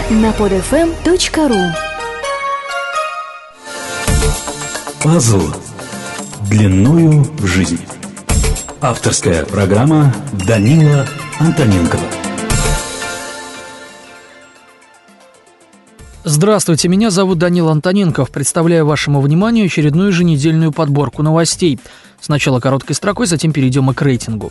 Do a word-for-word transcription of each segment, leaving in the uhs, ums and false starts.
на под эф эм точка ру. Пазл длиною в жизнь. Авторская программа Данила Антоненкова. Здравствуйте, меня зовут Данил Антоненков. Представляю вашему вниманию очередную еженедельную подборку новостей. Сначала короткой строкой, затем перейдем и к рейтингу.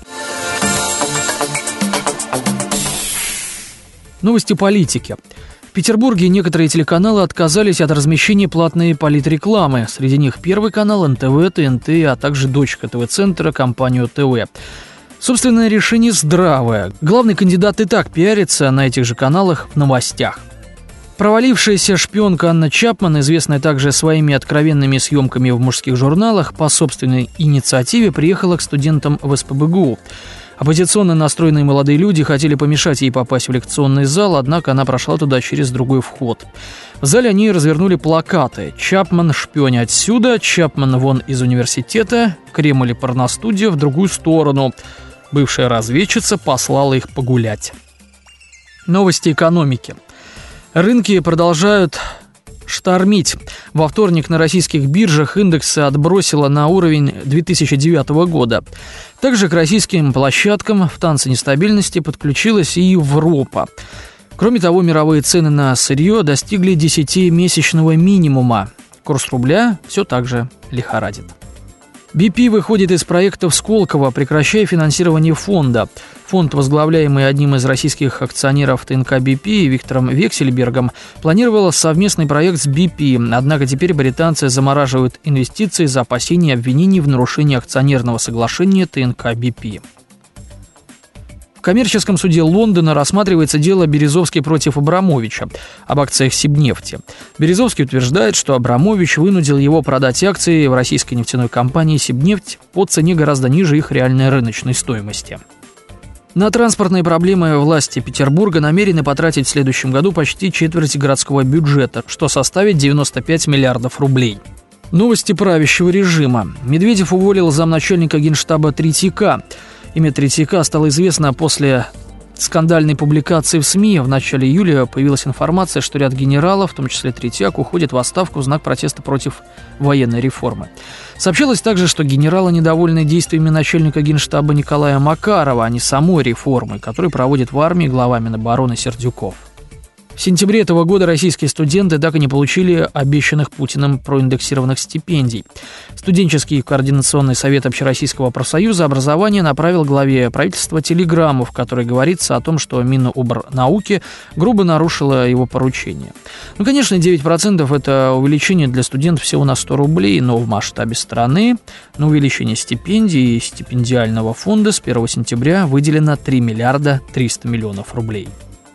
Новости политики. В Петербурге некоторые телеканалы отказались от размещения платной политрекламы. Среди них Первый канал, эн тэ вэ, тэ эн тэ, а также дочка ТВ-центра, компанию ТВ. Собственное решение здравое. Главный кандидат и так пиарится на этих же каналах в новостях. Провалившаяся шпионка Анна Чапман, известная также своими откровенными съемками в мужских журналах, по собственной инициативе приехала к студентам в эс пэ бэ гэ у. Оппозиционно настроенные молодые люди хотели помешать ей попасть в лекционный зал, однако она прошла туда через другой вход. В зале они развернули плакаты: «Чапман, шпионь отсюда», «Чапман вон из университета», «Кремль и порностудия в другую сторону». Бывшая разведчица послала их погулять. Новости экономики. Рынки продолжают штормить. Во вторник на российских биржах индексы отбросило на уровень две тысячи девятого года. Также к российским площадкам в танце нестабильности подключилась и Европа. Кроме того, мировые цены на сырье достигли десятимесячного минимума. Курс рубля все так же лихорадит. би пи выходит из проектов Сколково, прекращая финансирование фонда. Фонд, возглавляемый одним из российских акционеров тэ эн ка би пи Виктором Вексельбергом, планировал совместный проект с би пи, однако теперь британцы замораживают инвестиции из-за опасений и обвинений в нарушении акционерного соглашения тэ эн ка би пи. В коммерческом суде Лондона рассматривается дело Березовский против Абрамовича об акциях Сибнефти. Березовский утверждает, что Абрамович вынудил его продать акции в российской нефтяной компании Сибнефть по цене гораздо ниже их реальной рыночной стоимости. На транспортные проблемы власти Петербурга намерены потратить в следующем году почти четверть городского бюджета, что составит девяносто пять миллиардов рублей. Новости правящего режима. Медведев уволил замначальника Генштаба Третьяка. Имя Третьяка стало известно после скандальной публикации в СМИ. В начале июля появилась информация, что ряд генералов, в том числе Третьяк, уходит в отставку в знак протеста против военной реформы. Сообщалось также, что генералы недовольны действиями начальника Генштаба Николая Макарова, а не самой реформой, которую проводит в армии глава Минобороны Сердюков. В сентябре этого года российские студенты так и не получили обещанных Путиным проиндексированных стипендий. Студенческий координационный совет Общероссийского профсоюза образования направил главе правительства телеграмму, в которой говорится о том, что Минобрнауки грубо нарушила его поручение. Ну, конечно, девять процентов это увеличение для студентов всего на сто рублей, но в масштабе страны на увеличение стипендий и стипендиального фонда с первого сентября выделено три миллиарда триста миллионов рублей.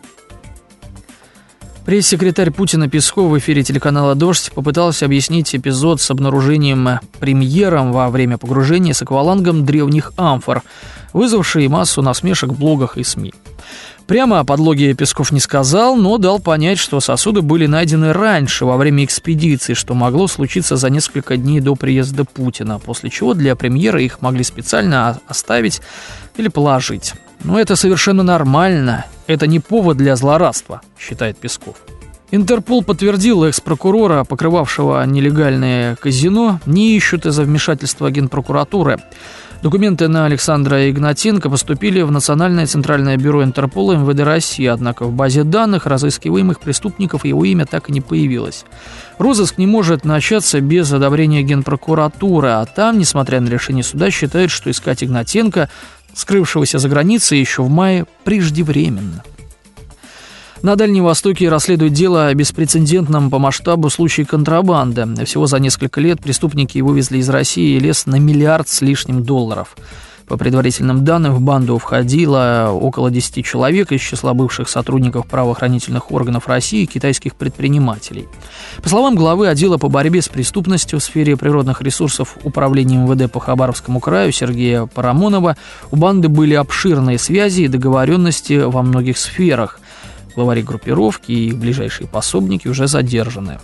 Пресс-секретарь Путина Песков в эфире телеканала «Дождь» попытался объяснить эпизод с обнаружением премьером во время погружения с аквалангом древних амфор, вызвавший массу насмешек в блогах и СМИ. Прямо о подлоге Песков не сказал, но дал понять, что сосуды были найдены раньше, во время экспедиции, что могло случиться за несколько дней до приезда Путина, после чего для премьера их могли специально оставить или положить. Но это совершенно нормально, это не повод для злорадства, считает Песков. Интерпол подтвердил, экс-прокурора, покрывавшего нелегальное казино, не ищут из-за вмешательства Генпрокуратуры. Документы на Александра Игнатенко поступили в Национальное центральное бюро Интерпола эм вэ дэ России, однако в базе данных разыскиваемых преступников его имя так и не появилось. Розыск не может начаться без одобрения Генпрокуратуры, а там, несмотря на решение суда, считают, что искать Игнатенко, скрывшегося за границей еще в мае, преждевременно. На Дальнем Востоке расследуют дело о беспрецедентном по масштабу случае контрабанды. Всего за несколько лет преступники вывезли из России лес на миллиард с лишним долларов. По предварительным данным, в банду входило около десяти человек из числа бывших сотрудников правоохранительных органов России и китайских предпринимателей. По словам главы отдела по борьбе с преступностью в сфере природных ресурсов Управления эм вэ дэ по Хабаровскому краю Сергея Парамонова, у банды были обширные связи и договоренности во многих сферах. Главари группировки и их ближайшие пособники уже задержаны.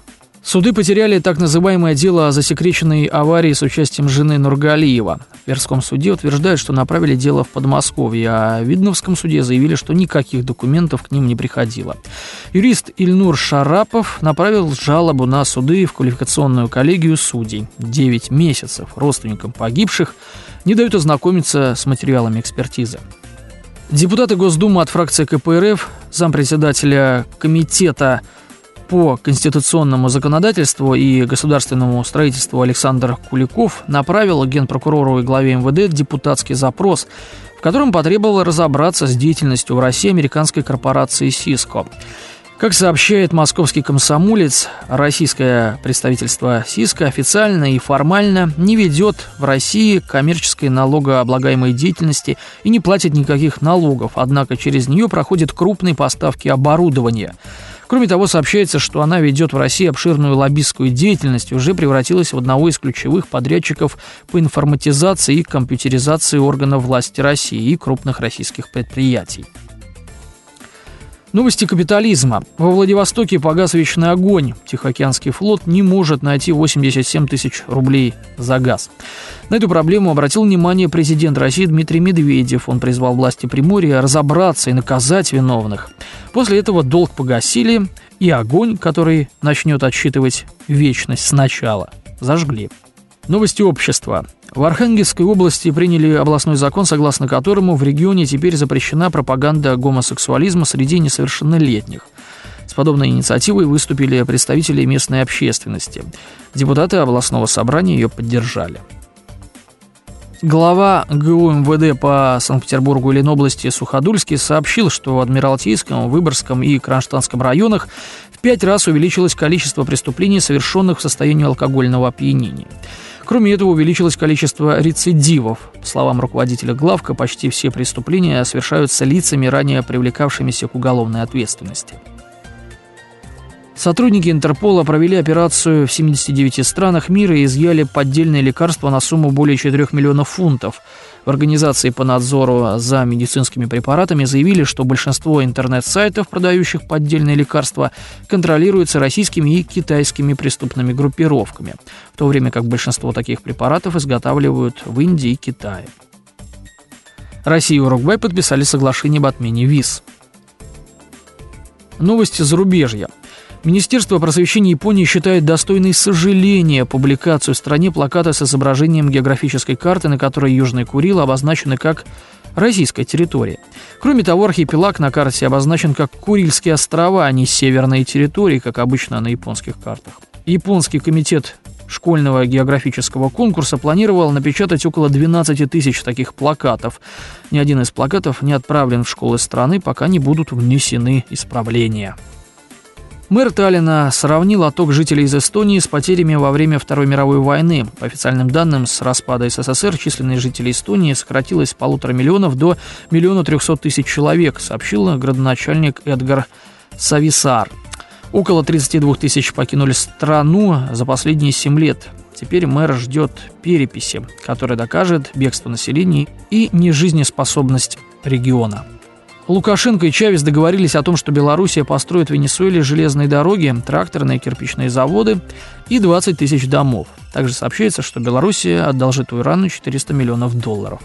Суды потеряли так называемое дело о засекреченной аварии с участием жены Нургалиева. В Тверском суде утверждают, что направили дело в Подмосковье, а в Видновском суде заявили, что никаких документов к ним не приходило. Юрист Ильнур Шарапов направил жалобу на суды в квалификационную коллегию судей. Девять месяцев родственникам погибших не дают ознакомиться с материалами экспертизы. Депутаты Госдумы от фракции ка пэ эр эф, зампредседателя комитета по конституционному законодательству и государственному строительству Александр Куликов направил генпрокурору и главе эм вэ дэ депутатский запрос, в котором потребовал разобраться с деятельностью в России американской корпорации Cisco. Как сообщает московский комсомолец, российское представительство Cisco официально и формально не ведет в России коммерческой налогооблагаемой деятельности и не платит никаких налогов, однако через нее проходят крупные поставки оборудования. Кроме того, сообщается, что она ведет в России обширную лоббистскую деятельность и уже превратилась в одного из ключевых подрядчиков по информатизации и компьютеризации органов власти России и крупных российских предприятий. Новости капитализма. Во Владивостоке погас вечный огонь. Тихоокеанский флот не может найти восемьдесят семь тысяч рублей за газ. На эту проблему обратил внимание президент России Дмитрий Медведев. Он призвал власти Приморья разобраться и наказать виновных. После этого долг погасили, и огонь, который начнет отсчитывать вечность сначала, зажгли. Новости общества. В Архангельской области приняли областной закон, согласно которому в регионе теперь запрещена пропаганда гомосексуализма среди несовершеннолетних. С подобной инициативой выступили представители местной общественности. Депутаты областного собрания ее поддержали. Глава гэ у эм вэ дэ по Санкт-Петербургу и Ленобласти Суходольский сообщил, что в Адмиралтейском, Выборгском и Кронштадтском районах в пять раз увеличилось количество преступлений, совершенных в состоянии алкогольного опьянения. Кроме этого, увеличилось количество рецидивов. По словам руководителя главка, почти все преступления совершаются лицами, ранее привлекавшимися к уголовной ответственности. Сотрудники Интерпола провели операцию в семидесяти девяти странах мира и изъяли поддельные лекарства на сумму более четырёх миллионов фунтов. В организации по надзору за медицинскими препаратами заявили, что большинство интернет-сайтов, продающих поддельные лекарства, контролируются российскими и китайскими преступными группировками, в то время как большинство таких препаратов изготавливают в Индии и Китае. Россия и Уругвай подписали соглашение об отмене виз. Новости зарубежья. Министерство просвещения Японии считает достойной сожаления публикацию в стране плаката с изображением географической карты, на которой Южные Курилы обозначены как российская территория. Кроме того, архипелаг на карте обозначен как Курильские острова, а не северные территории, как обычно на японских картах. Японский комитет школьного географического конкурса планировал напечатать около двенадцати тысяч таких плакатов. Ни один из плакатов не отправлен в школы страны, пока не будут внесены исправления. Мэр Таллина сравнил отток жителей из Эстонии с потерями во время Второй мировой войны. По официальным данным, с распада эс эс эс эр численность жителей Эстонии сократилась с полутора миллионов до миллиона трехсот тысяч человек, сообщил градоначальник Эдгар Сависар. Около тридцати двух тысяч покинули страну за последние семь лет. Теперь мэр ждет переписи, которая докажет бегство населения и нежизнеспособность региона. Лукашенко и Чавес договорились о том, что Белоруссия построит в Венесуэле железные дороги, тракторные, кирпичные заводы и двадцать тысяч домов. Также сообщается, что Белоруссия одолжит у Ирана четыреста миллионов долларов.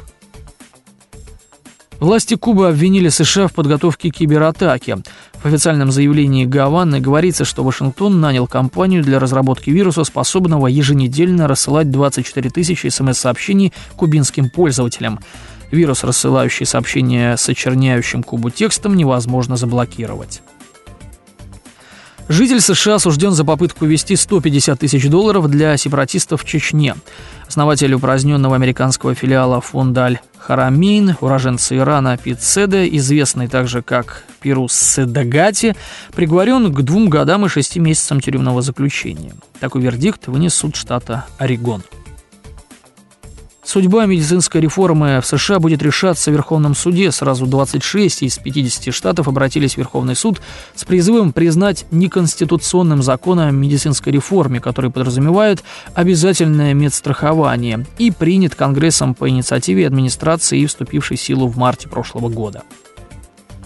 Власти Кубы обвинили США в подготовке кибератаки. В официальном заявлении Гаваны говорится, что Вашингтон нанял компанию для разработки вируса, способного еженедельно рассылать двадцать четыре тысячи эс эм эс-сообщений кубинским пользователям. Вирус, рассылающий сообщения с очерняющим Кубу текстом, невозможно заблокировать. Житель США осужден за попытку ввести сто пятьдесят тысяч долларов для сепаратистов в Чечне. Основатель упраздненного американского филиала фонда Аль-Харамейн, уроженца Ирана Пит Седе, известный также как Пирус Седагати, приговорен к двум годам и шести месяцам тюремного заключения. Такой вердикт вынес суд штата Орегон. Судьба медицинской реформы в США будет решаться в Верховном суде. Сразу двадцать шесть из пятидесяти штатов обратились в Верховный суд с призывом признать неконституционным закон о медицинской реформе, который подразумевает обязательное медстрахование, и принят Конгрессом по инициативе администрации и вступившей в силу в марте прошлого года.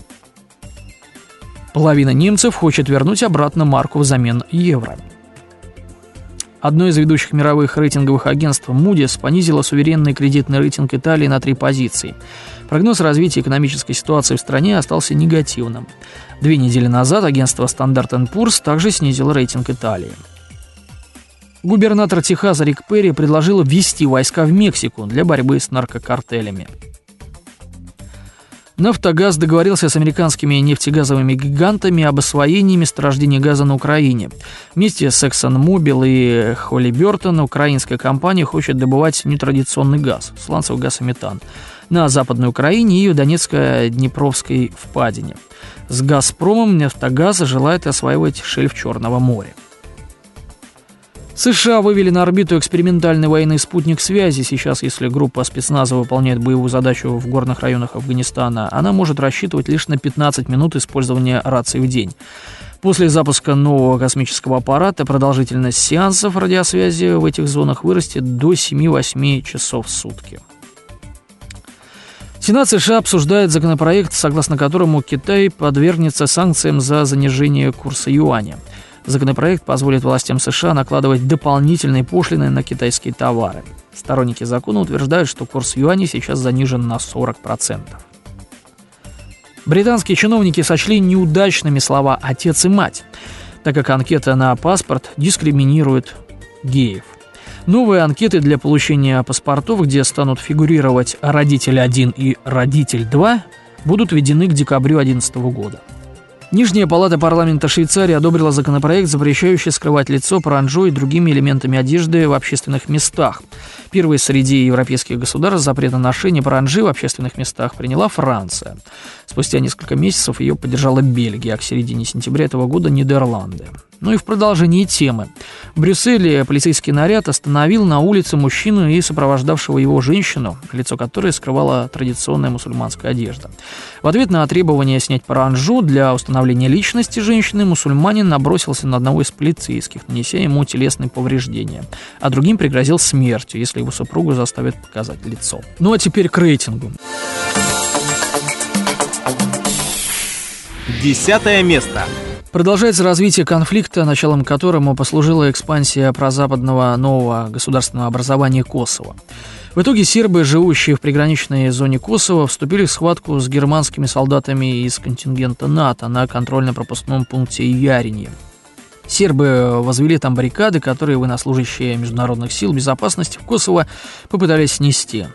Половина немцев хочет вернуть обратно марку взамен евро. Одно из ведущих мировых рейтинговых агентств Moody's понизило суверенный кредитный рейтинг Италии на три позиции. Прогноз развития экономической ситуации в стране остался негативным. Две недели назад агентство Standard энд Poor's также снизило рейтинг Италии. Губернатор Техаса Рик Перри предложил ввести войска в Мексику для борьбы с наркокартелями. «Нафтогаз» договорился с американскими нефтегазовыми гигантами об освоении месторождений газа на Украине. Вместе с ExxonMobil и Halliburton украинская компания хочет добывать нетрадиционный газ – сланцевый газ и метан – на Западной Украине и в Донецко-Днепровской впадине. С «Газпромом» «Нафтогаз» желает осваивать шельф Черного моря. США вывели на орбиту экспериментальный военный спутник связи. Сейчас, если группа спецназа выполняет боевую задачу в горных районах Афганистана, она может рассчитывать лишь на пятнадцать минут использования рации в день. После запуска нового космического аппарата продолжительность сеансов радиосвязи в этих зонах вырастет до семь-восемь часов в сутки. Сенат США обсуждает законопроект, согласно которому Китай подвергнется санкциям за занижение курса юаня. Законопроект позволит властям США накладывать дополнительные пошлины на китайские товары. Сторонники закона утверждают, что курс юаня сейчас занижен на сорок процентов. Британские чиновники сочли неудачными слова «отец» и «мать», так как анкета на паспорт дискриминирует геев. Новые анкеты для получения паспортов, где станут фигурировать «родитель один» и «родитель два», будут введены к декабрю две тысячи одиннадцатого года. Нижняя палата парламента Швейцарии одобрила законопроект, запрещающий скрывать лицо паранджой и другими элементами одежды в общественных местах. Первой среди европейских государств запрет на ношение паранджи в общественных местах приняла Франция. Спустя несколько месяцев ее поддержала Бельгия, а к середине сентября этого года Нидерланды. Ну и в продолжении темы. В Брюсселе полицейский наряд остановил на улице мужчину и сопровождавшего его женщину, лицо которой скрывала традиционная мусульманская одежда. В ответ на требование снять паранджу для установления личности женщины мусульманин набросился на одного из полицейских, нанеся ему телесные повреждения, а другим пригрозил смертью, если его супругу заставят показать лицо. Ну а теперь к рейтингу. Десятое место. Продолжается развитие конфликта, началом которому послужила экспансия прозападного нового государственного образования Косово. В итоге сербы, живущие в приграничной зоне Косово, вступили в схватку с германскими солдатами из контингента НАТО на контрольно-пропускном пункте Яринье. Сербы возвели там баррикады, которые военнослужащие международных сил безопасности в Косово попытались снести.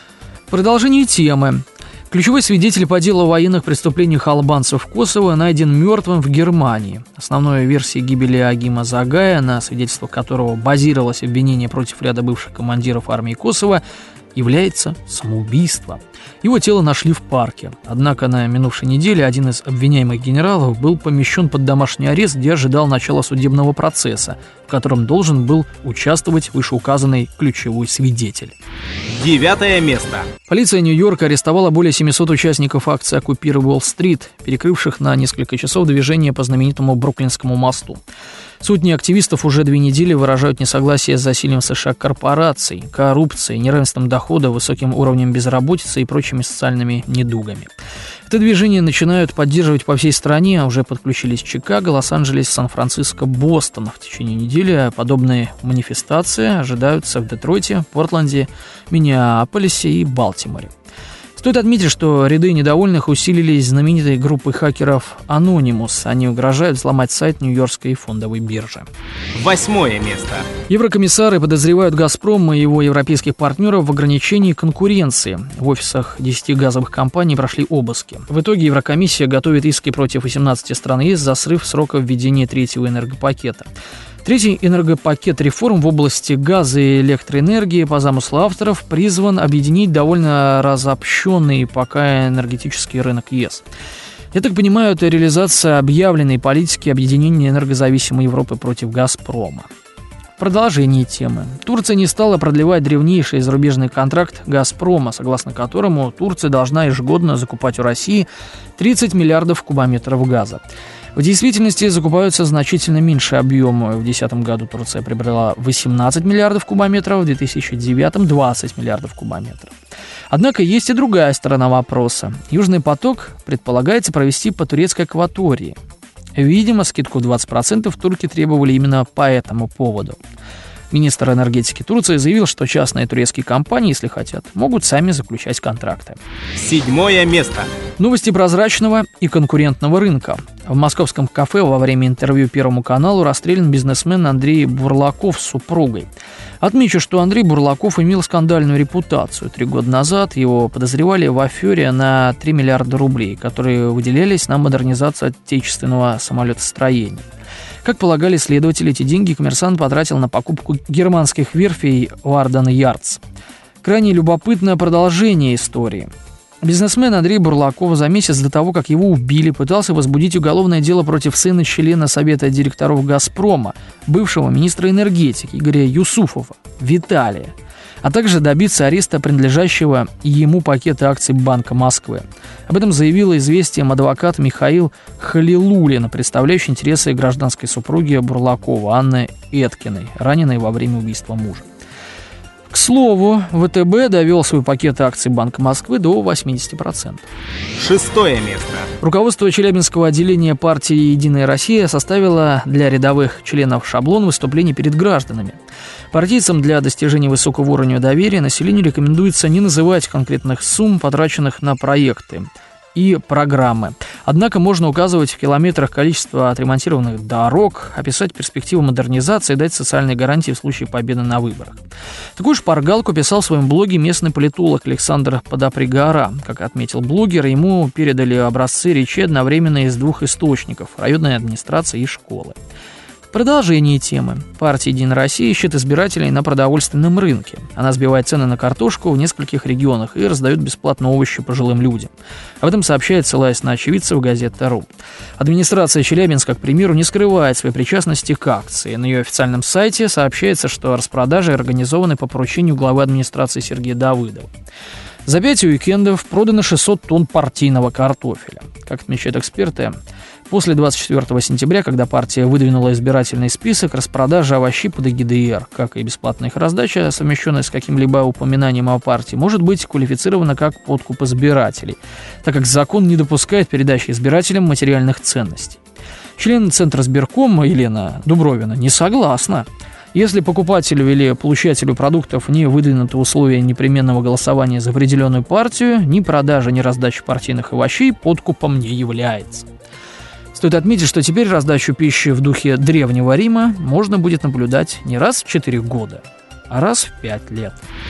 В продолжении темы. Ключевой свидетель по делу о военных преступлениях албанцев в Косово найден мертвым в Германии. Основной версией гибели Агима Загая, на свидетельствах которого базировалось обвинение против ряда бывших командиров армии Косово, является самоубийство. Его тело нашли в парке. Однако на минувшей неделе один из обвиняемых генералов был помещен под домашний арест, где ожидал начала судебного процесса, в котором должен был участвовать вышеуказанный ключевой свидетель. Девятое место. Полиция Нью-Йорка арестовала более семисот участников акции «Оккупируй Уолл-стрит», перекрывших на несколько часов движение по знаменитому Бруклинскому мосту. Сотни активистов уже две недели выражают несогласие с засилием США корпораций, коррупцией, неравенством дохода, высоким уровнем безработицы и прочими социальными недугами. Это движение начинают поддерживать по всей стране, уже подключились Чикаго, Лос-Анджелес, Сан-Франциско, Бостон. В течение недели подобные манифестации ожидаются в Детройте, Портленде, Миннеаполисе и Балтиморе. Стоит отметить, что ряды недовольных усилились знаменитой группой хакеров Anonymous. Они угрожают взломать сайт Нью-Йоркской фондовой биржи. Восьмое место. Еврокомиссары подозревают «Газпром» и его европейских партнеров в ограничении конкуренции. В офисах десяти газовых компаний прошли обыски. В итоге Еврокомиссия готовит иски против восемнадцати стран ЕС за срыв срока введения третьего энергопакета. Третий энергопакет реформ в области газа и электроэнергии по замыслу авторов призван объединить довольно разобщенный пока энергетический рынок ЕС. Я так понимаю, это реализация объявленной политики объединения энергозависимой Европы против «Газпрома». В продолжении темы. Турция не стала продлевать древнейший зарубежный контракт «Газпрома», согласно которому Турция должна ежегодно закупать у России тридцать миллиардов кубометров газа. В действительности закупаются значительно меньше объема. В две тысячи десятом году Турция приобрела восемнадцать миллиардов кубометров, в две тысячи девятом – двадцать миллиардов кубометров. Однако есть и другая сторона вопроса. Южный поток предполагается провести по турецкой акватории. Видимо, скидку в двадцать процентов турки требовали именно по этому поводу. Министр энергетики Турции заявил, что частные турецкие компании, если хотят, могут сами заключать контракты. Седьмое место. Новости прозрачного и конкурентного рынка. В московском кафе во время интервью Первому каналу расстрелян бизнесмен Андрей Бурлаков с супругой. Отмечу, что Андрей Бурлаков имел скандальную репутацию. Три года назад его подозревали в афере на три миллиарда рублей, которые выделялись на модернизацию отечественного самолетостроения. Как полагали следователи, эти деньги коммерсант потратил на покупку германских верфей Варден Ярдс. Крайне любопытное продолжение истории. Бизнесмен Андрей Бурлаков за месяц до того, как его убили, пытался возбудить уголовное дело против сына члена Совета директоров «Газпрома», бывшего министра энергетики Игоря Юсуфова, Виталия, а также добиться ареста принадлежащего ему пакета акций Банка Москвы. Об этом заявил «Известиям» адвокат Михаил Халилуллин, представляющий интересы гражданской супруги Бурлакова Анны Эткиной, раненой во время убийства мужа. К слову, ВТБ довел свой пакет акций Банка Москвы до восемьдесят процентов. Шестое место. Руководство Челябинского отделения партии «Единая Россия» составило для рядовых членов шаблон выступлений перед гражданами. Партийцам для достижения высокого уровня доверия населению рекомендуется не называть конкретных сумм, потраченных на проекты и программы. Однако можно указывать в километрах количество отремонтированных дорог, описать перспективы модернизации и дать социальные гарантии в случае победы на выборах. Такую шпаргалку писал в своем блоге местный политолог Александр Подопригора. Как отметил блогер, ему передали образцы речи одновременно из двух источников – районной администрации и школы. Продолжение темы. Партия «Единая Россия» ищет избирателей на продовольственном рынке. Она сбивает цены на картошку в нескольких регионах и раздает бесплатно овощи пожилым людям. Об этом сообщает, ссылаясь на очевидцев, газета.ру. Администрация Челябинска, к примеру, не скрывает своей причастности к акции. На ее официальном сайте сообщается, что распродажи организованы по поручению главы администрации Сергея Давыдова. За пять уикендов продано шестьсот тонн партийного картофеля. Как отмечают эксперты, после двадцать четвёртого сентября, когда партия выдвинула избирательный список, распродажа овощей под эгидр, как и бесплатная их раздача, совмещенная с каким-либо упоминанием о партии, может быть квалифицирована как подкуп избирателей, так как закон не допускает передачи избирателям материальных ценностей. Член Центра сберкома Елена Дубровина не согласна. Если покупателю или получателю продуктов не выдвинуты условия непременного голосования за определенную партию, ни продажа, ни раздача партийных овощей подкупом не является. Стоит отметить, что теперь раздачу пищи в духе Древнего Рима можно будет наблюдать не раз в четыре года, а раз в пять лет.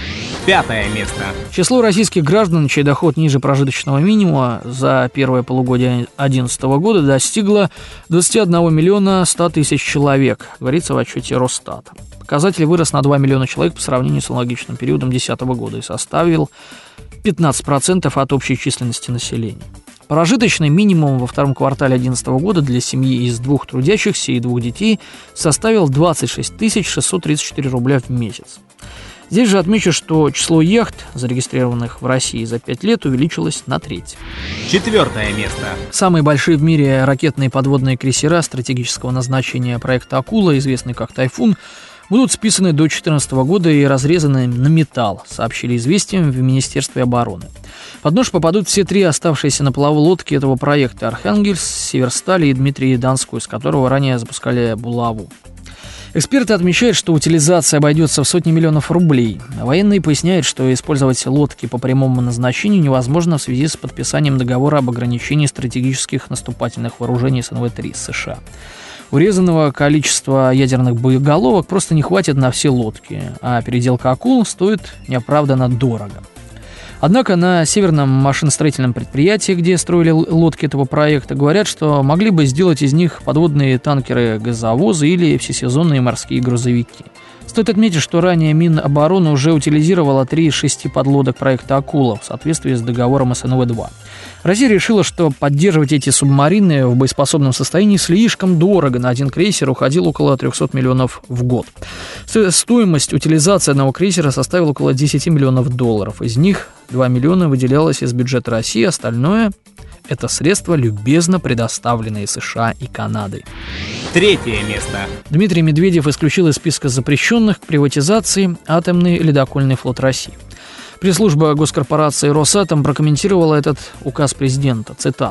Пятое место. Число российских граждан, чей доход ниже прожиточного минимума за первое полугодие две тысячи одиннадцатого года достигло двадцать один миллион сто тысяч человек, говорится в отчете Росстата. Показатель вырос на два миллиона человек по сравнению с аналогичным периодом две тысячи десятого года и составил пятнадцать процентов от общей численности населения. Прожиточный минимум во втором квартале две тысячи одиннадцатого года для семьи из двух трудящихся и двух детей составил двадцать шесть тысяч шестьсот тридцать четыре рубля в месяц. Здесь же отмечу, что число яхт, зарегистрированных в России за пять лет, увеличилось на треть. Четвертое место. Самые большие в мире ракетные подводные крейсера стратегического назначения проекта «Акула», известный как «Тайфун», будут списаны до две тысячи четырнадцатого года и разрезаны на металл, сообщили «Известиям» в Министерстве обороны. Под нож попадут все три оставшиеся на плаву лодки этого проекта: «Архангельск», «Северсталь» и «Дмитрий Донской», с которого ранее запускали булаву. Эксперты отмечают, что утилизация обойдется в сотни миллионов рублей. Военные поясняют, что использовать лодки по прямому назначению невозможно в связи с подписанием договора об ограничении стратегических наступательных вооружений эс эн вэ три США. Урезанного количества ядерных боеголовок просто не хватит на все лодки, а переделка «Акул» стоит неоправданно дорого. Однако на Северном машиностроительном предприятии, где строили лодки этого проекта, говорят, что могли бы сделать из них подводные танкеры-газовозы или всесезонные морские грузовики. Стоит отметить, что ранее Минобороны уже утилизировала три из шести подлодок проекта «Акула» в соответствии с договором эс эн вэ два. Россия решила, что поддерживать эти субмарины в боеспособном состоянии слишком дорого. На один крейсер уходило около триста миллионов в год. Стоимость утилизации одного крейсера составила около десять миллионов долларов. Из них два миллиона выделялось из бюджета России, остальное – это средства, любезно предоставленные США и Канадой. Третье место. Дмитрий Медведев исключил из списка запрещенных к приватизации атомный ледокольный флот России. Пресс-служба госкорпорации «Росатом» прокомментировала этот указ президента. Цитата.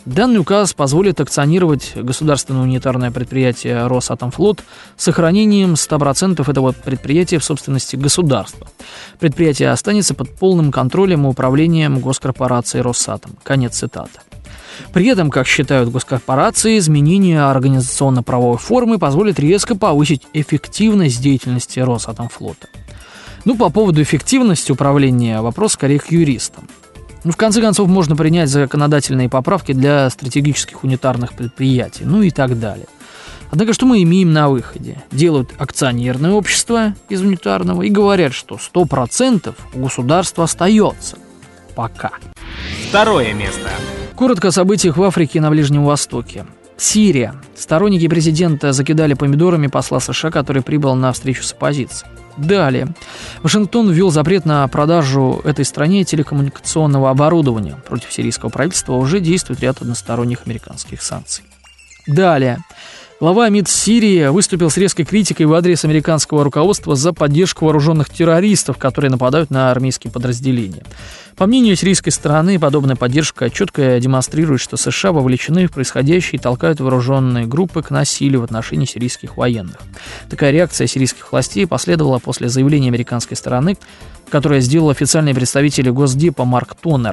Данный указ позволит акционировать государственное унитарное предприятие «Росатомфлот» с сохранением ста процентов этого предприятия в собственности государства. Предприятие останется под полным контролем и управлением госкорпорации «Росатом». Конец цитаты. При этом, как считают госкорпорации, изменение организационно-правовой формы позволит резко повысить эффективность деятельности Росатомфлота. Ну, по поводу эффективности управления вопрос скорее к юристам. Ну, в конце концов, можно принять законодательные поправки для стратегических унитарных предприятий, ну и так далее. Однако, что мы имеем на выходе? Делают акционерное общество из унитарного и говорят, что сто процентов у государства остается. Пока. Второе место. Коротко о событиях в Африке и на Ближнем Востоке. Сирия. Сторонники президента закидали помидорами посла США, который прибыл на встречу с оппозицией. Далее. Вашингтон ввел запрет на продажу этой стране телекоммуникационного оборудования. Против сирийского правительства уже действует ряд односторонних американских санкций. Далее. Глава МИД Сирии выступил с резкой критикой в адрес американского руководства за поддержку вооруженных террористов, которые нападают на армейские подразделения. По мнению сирийской стороны, подобная поддержка четко демонстрирует, что США вовлечены в происходящее и толкают вооруженные группы к насилию в отношении сирийских военных. Такая реакция сирийских властей последовала после заявления американской стороны, которое сделал официальный представитель Госдепа Марк Тоннер.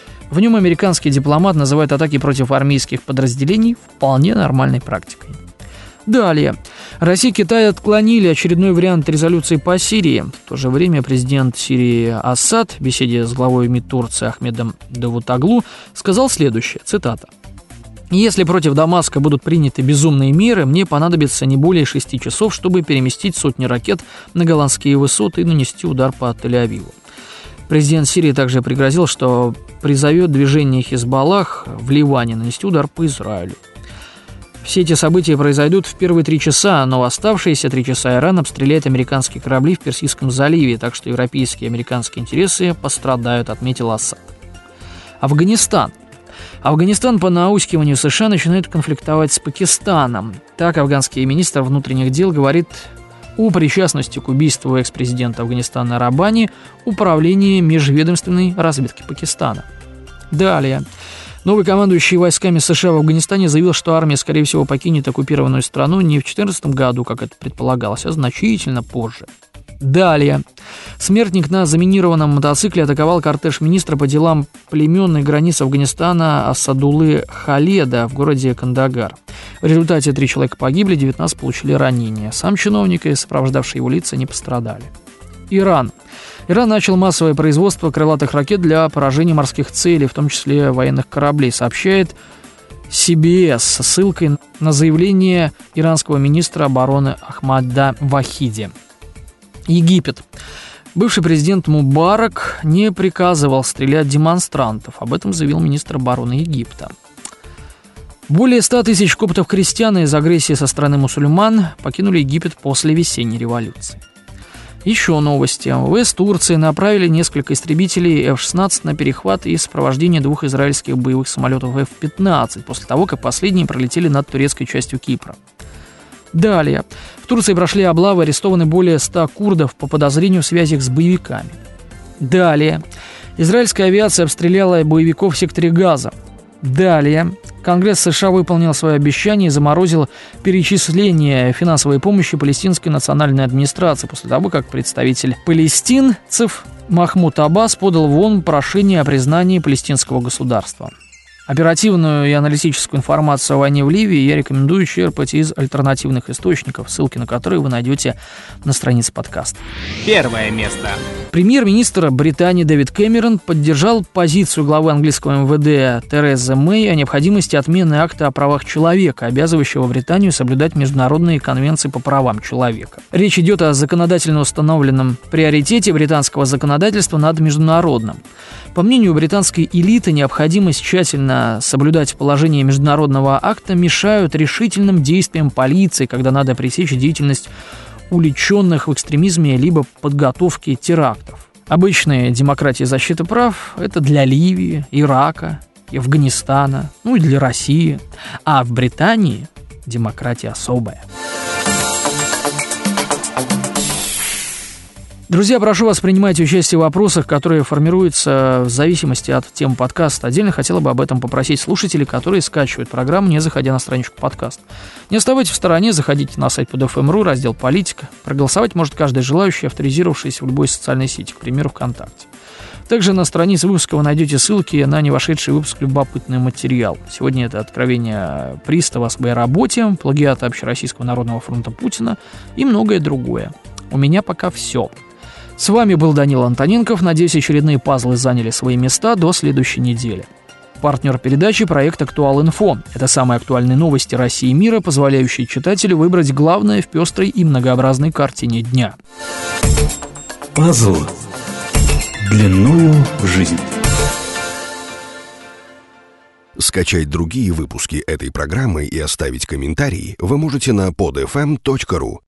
В нем американский дипломат называет атаки против армейских подразделений вполне нормальной практикой. Далее. Россия и Китай отклонили очередной вариант резолюции по Сирии. В то же время президент Сирии Асад в беседе с главой МИД Турции Ахмедом Давутоглу сказал следующее, цитата. «Если против Дамаска будут приняты безумные меры, мне понадобится не более шести часов, чтобы переместить сотни ракет на голландские высоты и нанести удар по Тель-Авиву». Президент Сирии также пригрозил, что призовет движение Хизбаллах в Ливане нанести удар по Израилю. Все эти события произойдут в первые три часа, но в оставшиеся три часа Иран обстреляет американские корабли в Персидском заливе, так что европейские и американские интересы пострадают, отметил Асад. Афганистан. Афганистан по наускиванию США начинает конфликтовать с Пакистаном. Так, афганский министр внутренних дел говорит о причастности к убийству экс-президента Афганистана Раббани управления межведомственной разведки Пакистана. Далее. Новый командующий войсками США в Афганистане заявил, что армия, скорее всего, покинет оккупированную страну не в две тысячи четырнадцатом году, как это предполагалось, а значительно позже. Далее. Смертник на заминированном мотоцикле атаковал кортеж министра по делам племенной границы Афганистана Асадуллы Халеда в городе Кандагар. В результате три человека погибли, девятнадцать получили ранения. Сам чиновник и сопровождавшие его лица не пострадали. Иран. Иран начал массовое производство крылатых ракет для поражения морских целей, в том числе военных кораблей, сообщает си би эс со ссылкой на заявление иранского министра обороны Ахмада Вахиди. Египет. Бывший президент Мубарак не приказывал стрелять демонстрантов. Об этом заявил министр обороны Египта. Более ста тысяч коптов-крестьян из агрессии со стороны мусульман покинули Египет после весенней революции. Еще новости. ВВС Турции направили несколько истребителей эф шестнадцать на перехват и сопровождение двух израильских боевых самолетов эф пятнадцать после того, как последние пролетели над турецкой частью Кипра. Далее. В Турции прошли облавы, арестованы более ста курдов по подозрению в связях с боевиками. Далее. Израильская авиация обстреляла боевиков в секторе Газа. Далее. Конгресс США выполнил свое обещание и заморозил перечисление финансовой помощи палестинской национальной администрации после того, как представитель палестинцев Махмуд Аббас подал в ООН прошение о признании палестинского государства. Оперативную и аналитическую информацию о войне в Ливии я рекомендую черпать из альтернативных источников, ссылки на которые вы найдете на странице подкаста. Первое место. Премьер-министр Британии Дэвид Кэмерон поддержал позицию главы английского эм вэ дэ Терезы Мэй о необходимости отмены акта о правах человека, обязывающего Британию соблюдать международные конвенции по правам человека. Речь идет о законодательно установленном приоритете британского законодательства над международным. По мнению британской элиты, необходимость тщательно соблюдать положения международного акта мешают решительным действиям полиции, когда надо пресечь деятельность уличенных в экстремизме либо подготовке терактов. Обычные демократии и защиты прав – это для Ливии, Ирака, Афганистана, ну и для России. А в Британии демократия особая. Друзья, прошу вас принимать участие в вопросах, которые формируются в зависимости от темы подкаста. Отдельно хотела бы об этом попросить слушателей, которые скачивают программу, не заходя на страничку подкаста. Не оставайтесь в стороне, заходите на сайт под эф эм точка ру, раздел «Политика». Проголосовать может каждый желающий, авторизировавшийся в любой социальной сети, к примеру, ВКонтакте. Также на странице выпуска вы найдете ссылки на не вошедший выпуск «Любопытный материал». Сегодня это откровение пристава о своей работе, плагиат Общероссийского народного фронта Путина и многое другое. У меня пока все. С вами был Данила Антоненков. Надеюсь, очередные пазлы заняли свои места до следующей недели. Партнер передачи – проект «Актуал.Инфо». Это самые актуальные новости России и мира, позволяющие читателю выбрать главное в пестрой и многообразной картине дня. Пазл длиною в жизнь. Скачать другие выпуски этой программы и оставить комментарии вы можете на под эф эм точка ру.